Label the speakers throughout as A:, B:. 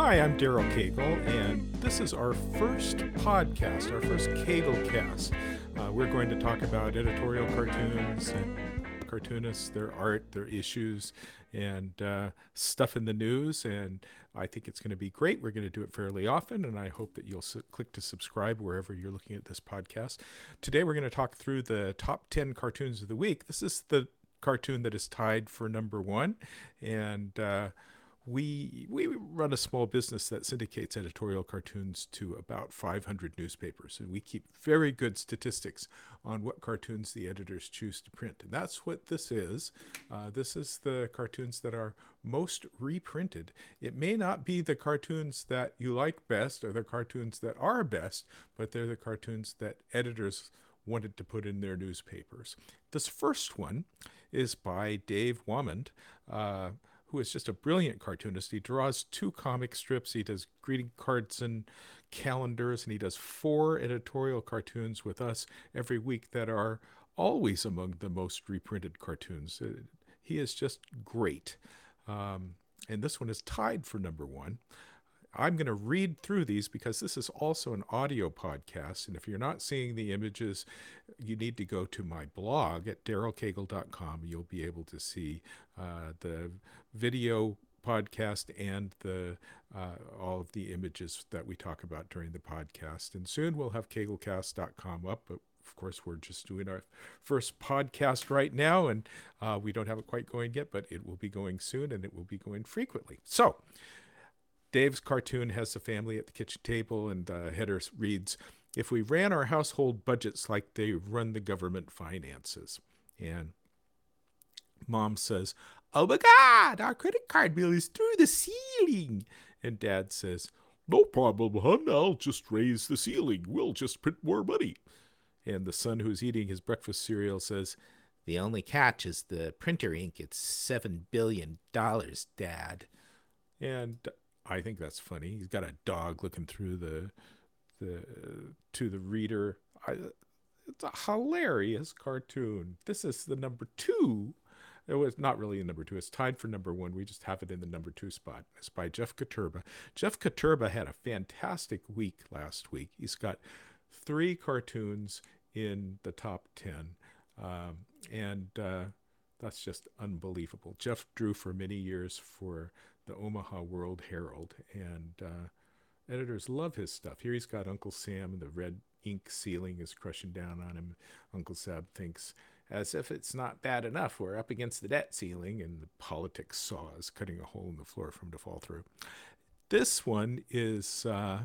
A: Hi, I'm Daryl Cagle, and this is our first podcast, our first Caglecast. We're going to talk about editorial cartoons and cartoonists, their art, their issues, and stuff in the news. And I think it's going to be great. We're going to do it fairly often, and I hope that you'll click to subscribe wherever you're looking at this podcast. Today, we're going to talk through the top 10 cartoons of the week. This is the cartoon that is tied for number one, and we run a small business that syndicates editorial cartoons to about 500 newspapers, and we keep very good statistics on what cartoons the editors choose to print. And that's what this is. This is the cartoons that are most reprinted. It may not be the cartoons that you like best or the cartoons that are best, but they're the cartoons that editors wanted to put in their newspapers. This first one is by Dave Wamond, who is just a brilliant cartoonist. He draws 2 comic strips, he does greeting cards and calendars, and he does 4 editorial cartoons with us every week that are always among the most reprinted cartoons. He is just great. And this one is tied for number one. I'm going to read through these because this is also an audio podcast. And if you're not seeing the images, you need to go to my blog at darylcagle.com. You'll be able to see the video podcast and the all of the images that we talk about during the podcast. And soon we'll have caglecast.com up. But of course, we're just doing our first podcast right now, and we don't have it quite going yet, but it will be going soon, and it will be going frequently. So Dave's cartoon has the family at the kitchen table, and the header reads, "If we ran our household budgets like they run the government finances." And Mom says, "Oh my God, our credit card bill is through the ceiling." And Dad says, "No problem, hon. I'll just raise the ceiling. We'll just print more money." And the son, who's eating his breakfast cereal, says, "The only catch is the printer ink. It's $7 billion, Dad." And I think that's funny. He's got a dog looking through the to the reader. It's a hilarious cartoon. This is the number 2. It was not really a number 2. It's tied for number 1. We just have it in the number 2 spot. It's by Jeff Katurba. Jeff Katurba had a fantastic week last week. He's got 3 cartoons in the top 10, and that's just unbelievable. Jeff drew for many years for the Omaha World Herald, and editors love his stuff. Here he's got Uncle Sam, and the red ink ceiling is crushing down on him. Uncle Sam thinks, as if it's not bad enough, we're up against the debt ceiling, and the politics saw is cutting a hole in the floor for him to fall through. This one is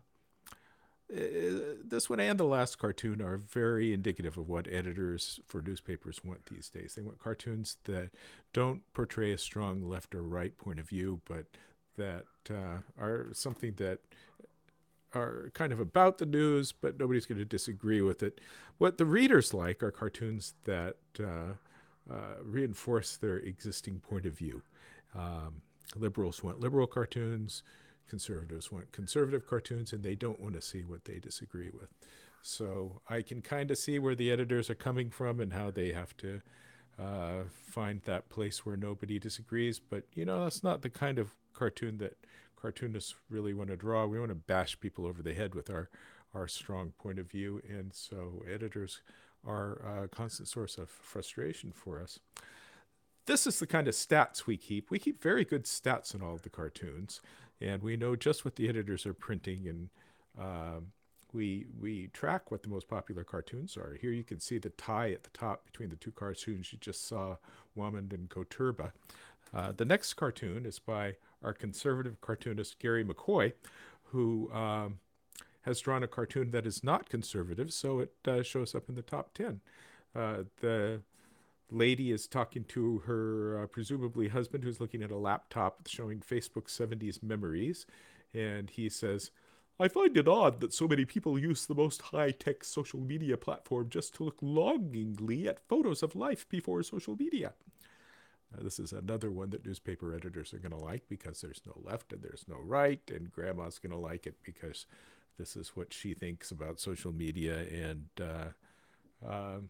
A: this one and the last cartoon are very indicative of what editors for newspapers want these days. They want cartoons that don't portray a strong left or right point of view, but that are something that are kind of about the news, but nobody's going to disagree with it. What the readers like are cartoons that reinforce their existing point of view. Liberals want liberal cartoons. Conservatives want conservative cartoons, and they don't want to see what they disagree with. So I can kind of see where the editors are coming from and how they have to find that place where nobody disagrees. But, that's not the kind of cartoon that cartoonists really want to draw. We want to bash people over the head with our strong point of view. And so editors are a constant source of frustration for us. This is the kind of stats we keep. We keep very good stats on all of the cartoons, and we know just what the editors are printing, and we track what the most popular cartoons are. Here you can see the tie at the top between the 2 cartoons you just saw, Wamond and Katurba. The next cartoon is by our conservative cartoonist Gary McCoy, who has drawn a cartoon that is not conservative, so it shows up in the top 10. The lady is talking to her presumably husband, who's looking at a laptop showing Facebook 70s memories, and he says, "I find it odd that so many people use the most high-tech social media platform just to look longingly at photos of life before social media." This is another one that newspaper editors are going to like because there's no left and there's no right, and Grandma's going to like it because this is what she thinks about social media, and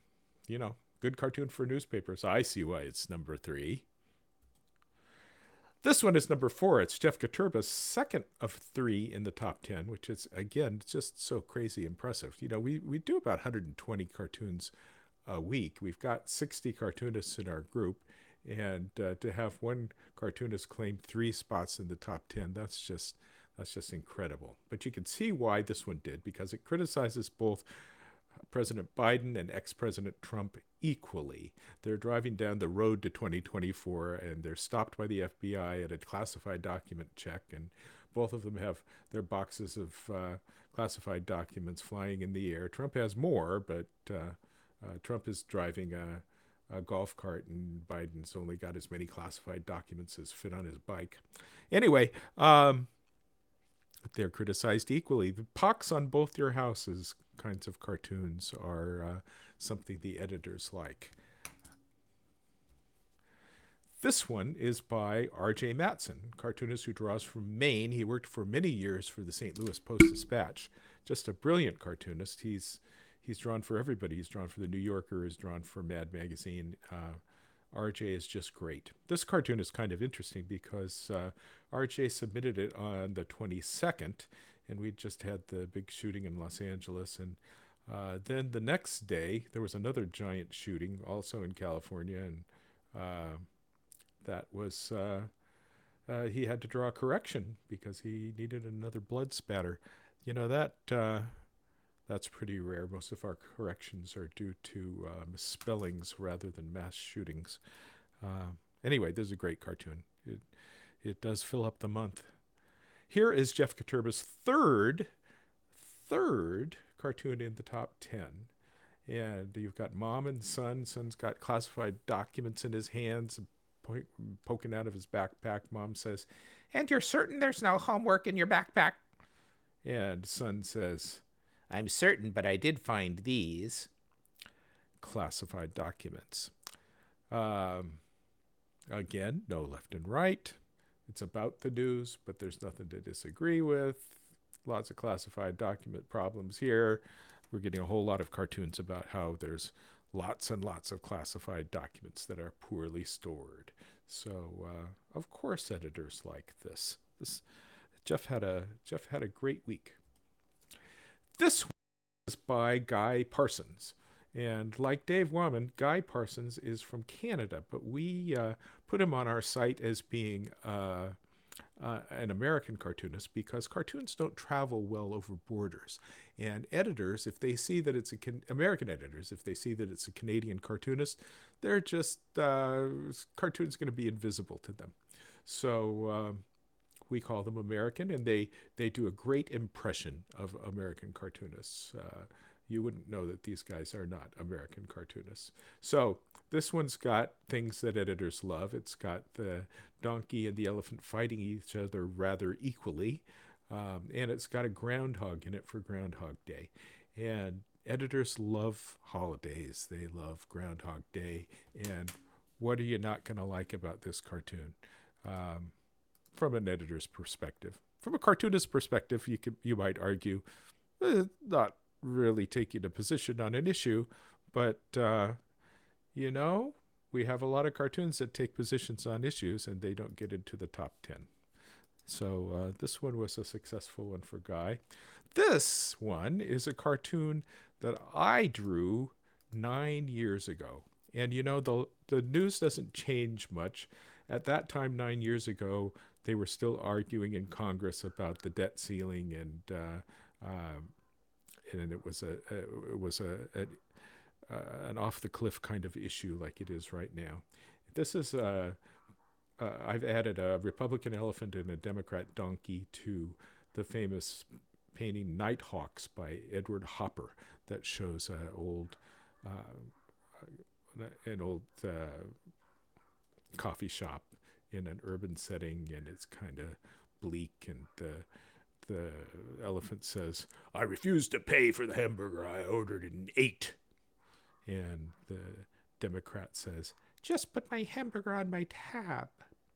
A: good cartoon for newspapers. I see why it's number 3. This one is number 4. It's Jeff Katurba's second of 3 in the top 10, which is, again, just so crazy impressive. We do about 120 cartoons a week. We've got 60 cartoonists in our group. And to have one cartoonist claim 3 spots in the top 10, that's just incredible. But you can see why this one did, because it criticizes both President Biden and ex-President Trump equally. They're driving down the road to 2024 and they're stopped by the FBI at a classified document check, and both of them have their boxes of classified documents flying in the air. Trump has more, but Trump is driving a golf cart, and Biden's only got as many classified documents as fit on his bike. Anyway, they're criticized equally. The pox on both your houses kinds of cartoons are something the editors like. This one is by R.J. Matson, cartoonist who draws from Maine. He worked for many years for the St. Louis Post-Dispatch. Just a brilliant cartoonist. He's drawn for everybody. He's drawn for the New Yorker. He's drawn for Mad Magazine. RJ is just great. This cartoon is kind of interesting because RJ submitted it on the 22nd, and we just had the big shooting in Los Angeles. And then the next day, there was another giant shooting, also in California, and that was he had to draw a correction because he needed another blood spatter. That's pretty rare. Most of our corrections are due to misspellings rather than mass shootings. Anyway, this is a great cartoon. It does fill up the month. Here is Jeff Katurba's third cartoon in the top 10. And you've got mom and son. Son's got classified documents in his hands, poking out of his backpack. Mom says, "And you're certain there's no homework in your backpack?" And son says, "I'm certain, but I did find these classified documents." Again, no left and right. It's about the news, but there's nothing to disagree with. Lots of classified document problems here. We're getting a whole lot of cartoons about how there's lots and lots of classified documents that are poorly stored. So, of course, editors like this. Jeff had a great week. This was by Guy Parsons. And like Dave Wammen, Guy Parsons is from Canada, but we put him on our site as being an American cartoonist because cartoons don't travel well over borders. And editors, if they see that it's American editors, if they see that it's a Canadian cartoonist, they're just, cartoon's going to be invisible to them. So we call them American, and they do a great impression of American cartoonists. You wouldn't know that these guys are not American cartoonists. So this one's got things that editors love. It's got the donkey and the elephant fighting each other rather equally. And it's got a groundhog in it for Groundhog Day. And editors love holidays. They love Groundhog Day. And what are you not going to like about this cartoon? From an editor's perspective. From a cartoonist's perspective, you might argue, not really taking a position on an issue, but we have a lot of cartoons that take positions on issues and they don't get into the top 10. So this one was a successful one for Guy. This one is a cartoon that I drew 9 years ago. And the news doesn't change much. At that time, 9 years ago, they were still arguing in Congress about the debt ceiling, and it was an off the cliff kind of issue like it is right now. This is I've added a Republican elephant and a Democrat donkey to the famous painting Nighthawks by Edward Hopper that shows an old coffee shop in an urban setting, and it's kind of bleak, and the elephant says, "I refuse to pay for the hamburger I ordered and ate." And the Democrat says, "Just put my hamburger on my tab."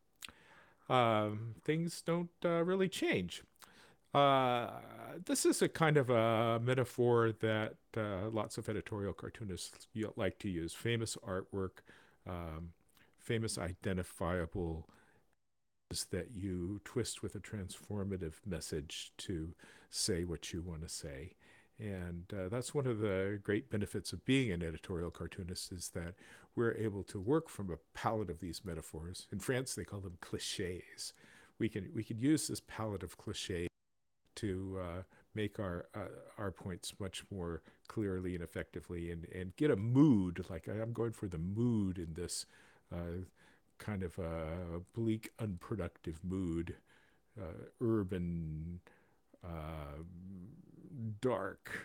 A: Things don't really change. This is a kind of a metaphor that lots of editorial cartoonists like to use. Famous artwork, famous identifiable is that you twist with a transformative message to say what you want to say. And that's one of the great benefits of being an editorial cartoonist, is that we're able to work from a palette of these metaphors. In France, they call them cliches. We can use this palette of cliches to make our points much more clearly and effectively, and get a mood. Like, I'm going for the mood in this kind of bleak, unproductive mood, urban, uh, dark.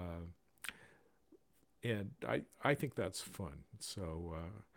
A: And I think that's fun. So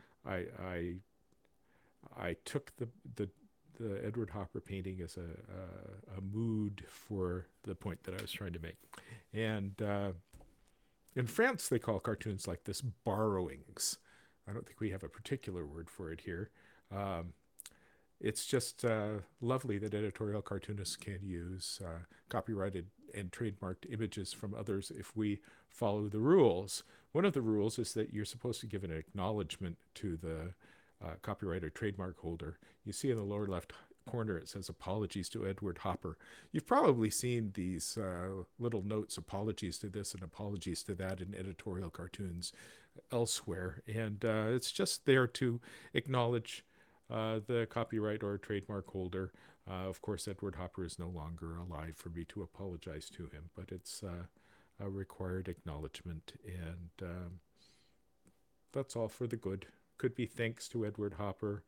A: I took the Edward Hopper painting as a mood for the point that I was trying to make. And in France, they call cartoons like this borrowings. I don't think we have a particular word for it here. Um, it's just lovely that editorial cartoonists can use copyrighted and trademarked images from others if we follow the rules. One of the rules is that you're supposed to give an acknowledgement to the copyright or trademark holder. You see in the lower left corner it says apologies to Edward Hopper. You've probably seen these little notes, apologies to this and apologies to that, in editorial cartoons elsewhere. And it's just there to acknowledge the copyright or trademark holder. Of course, Edward Hopper is no longer alive for me to apologize to him, but it's a required acknowledgement. And that's all for the good. Could be thanks to Edward Hopper.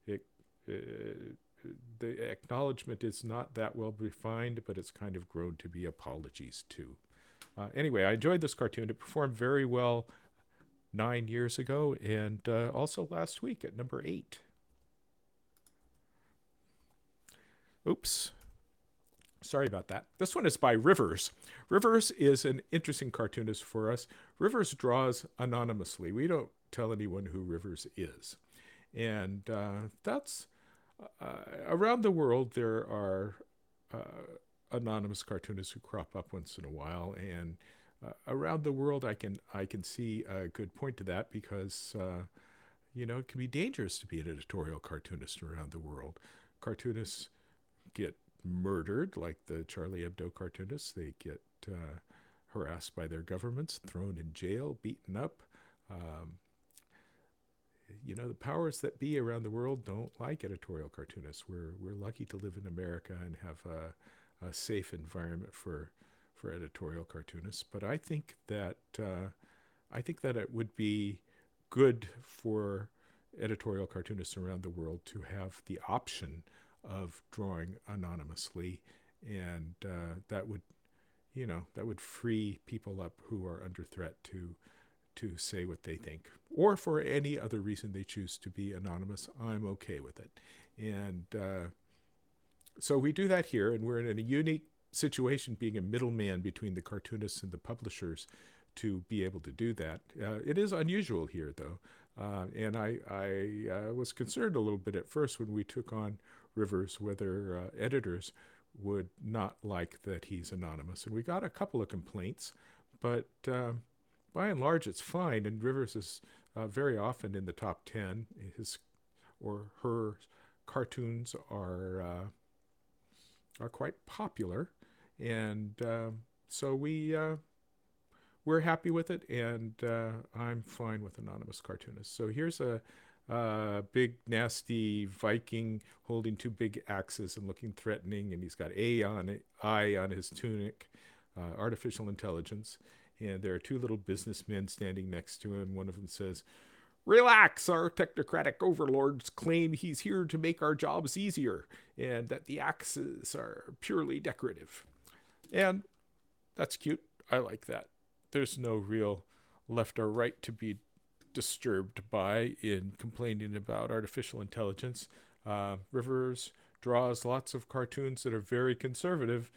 A: The acknowledgement is not that well defined, but it's kind of grown to be apologies too. Anyway, I enjoyed this cartoon. It performed very well 9 years ago, and also last week at number 8. Oops. Sorry about that. This one is by Rivers. Rivers is an interesting cartoonist for us. Rivers draws anonymously. We don't tell anyone who Rivers is. And that's around the world, there are anonymous cartoonists who crop up once in a while. And around the world, I can see a good point to that, because it can be dangerous to be an editorial cartoonist around the world. Cartoonists get murdered, like the Charlie Hebdo cartoonists. They get harassed by their governments, thrown in jail, beaten up. Um, the powers that be around the world don't like editorial cartoonists. We're lucky to live in America and have a safe environment for editorial cartoonists. But I think that it would be good for editorial cartoonists around the world to have the option of drawing anonymously, and that would free people up who are under threat to say what they think, or for any other reason they choose to be anonymous. I'm okay with it. And so we do that here, and we're in a unique situation, being a middleman between the cartoonists and the publishers, to be able to do that. It is unusual here, though, and I was concerned a little bit at first when we took on Rivers, whether editors would not like that he's anonymous. And we got a couple of complaints, but by and large, it's fine. And Rivers is very often in the top 10. His or her cartoons are quite popular, and so we're happy with it, and I'm fine with anonymous cartoonists. So here's a big nasty Viking holding 2 big axes and looking threatening, and he's got eye on his tunic, artificial intelligence. And there are 2 little businessmen standing next to him. One of them says, "Relax, our technocratic overlords claim he's here to make our jobs easier, and that the axes are purely decorative." And that's cute. I like that. There's no real left or right to be disturbed by in complaining about artificial intelligence. Rivers draws lots of cartoons that are very conservative,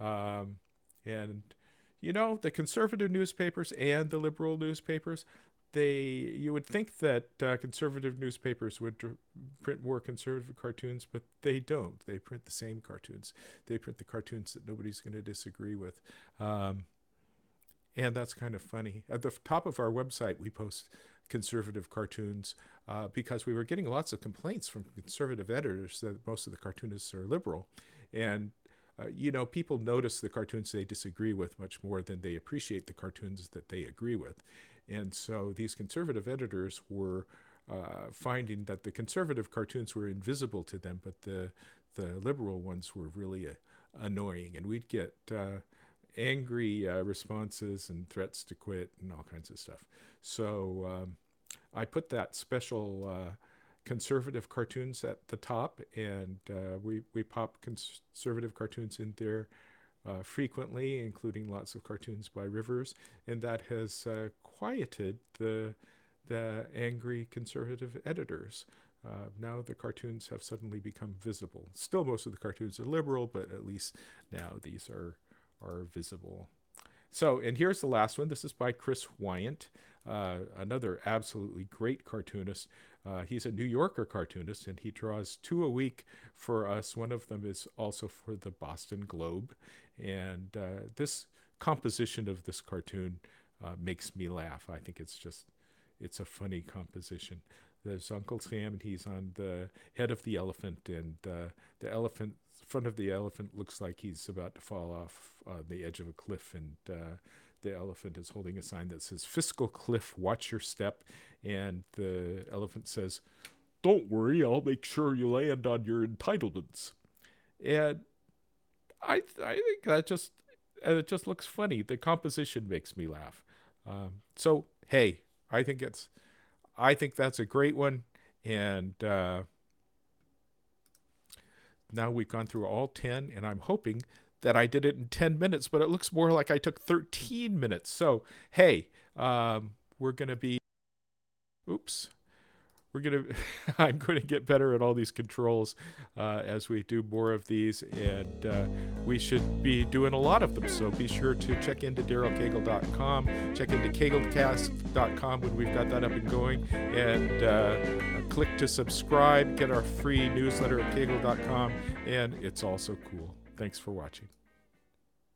A: and the conservative newspapers and the liberal newspapers, you would think that conservative newspapers would print more conservative cartoons, but they don't. They print the same cartoons. They print the cartoons that nobody's going to disagree with. And that's kind of funny. At the top of our website, we post conservative cartoons because we were getting lots of complaints from conservative editors that most of the cartoonists are liberal. And people notice the cartoons they disagree with much more than they appreciate the cartoons that they agree with. And so these conservative editors were finding that the conservative cartoons were invisible to them, but the liberal ones were really annoying. And we'd get angry responses and threats to quit and all kinds of stuff. So I put that special conservative cartoons at the top, and we pop conservative cartoons in there frequently, including lots of cartoons by Rivers, and that has quieted the angry conservative editors. Now the cartoons have suddenly become visible. Still, most of the cartoons are liberal, but at least now these are visible. So, and here's the last one. This is by Chris Wyant, another absolutely great cartoonist. He's a New Yorker cartoonist, and he draws 2 a week for us. One of them is also for the Boston Globe. And this composition of this cartoon makes me laugh. I think it's a funny composition. There's Uncle Sam, and he's on the head of the elephant, and the front of the elephant looks like he's about to fall off the edge of a cliff, and the elephant is holding a sign that says, "Fiscal Cliff, watch your step." And the elephant says, "Don't worry, I'll make sure you land on your entitlements." And I think that it just looks funny. The composition makes me laugh. So hey, I think that's a great one. And now we've gone through all 10, and I'm hoping that I did it in 10 minutes, but it looks more like I took 13 minutes. So hey, we're gonna be. Oops. I'm going to get better at all these controls as we do more of these, and we should be doing a lot of them. So be sure to check into DarylKagle.com, check into KagleCast.com when we've got that up and going, and click to subscribe, get our free newsletter at Kagle.com, and it's also cool. Thanks for watching.